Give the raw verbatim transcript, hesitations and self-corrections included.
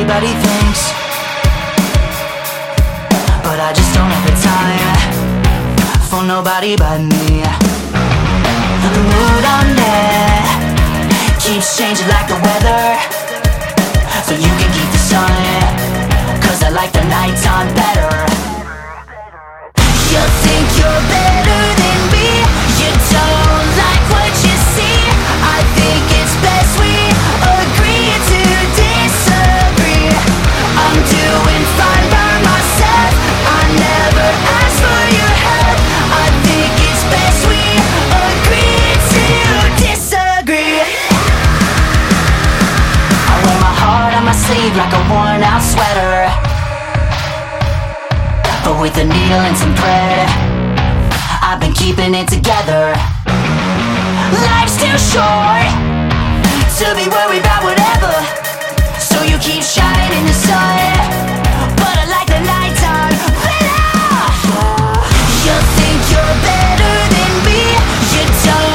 everybody thinks, but I just don't have the time for nobody but me. The mood I'm in keeps changing like the weather, so you can keep the sun, cause I like the nighttime better. You think you're better than me, you don't like what you see. I think it's best we agree to disagree. I'm doing fine by myself, I never asked for your help. I think it's best we agree to disagree. I wear my heart on my sleeve like a worn out sweater, but with a needle and some thread, I've been keeping it together. Life's too short to be worried about whatever, so you keep shining the sun, but I like the nighttime better. You think you're better than me, you don't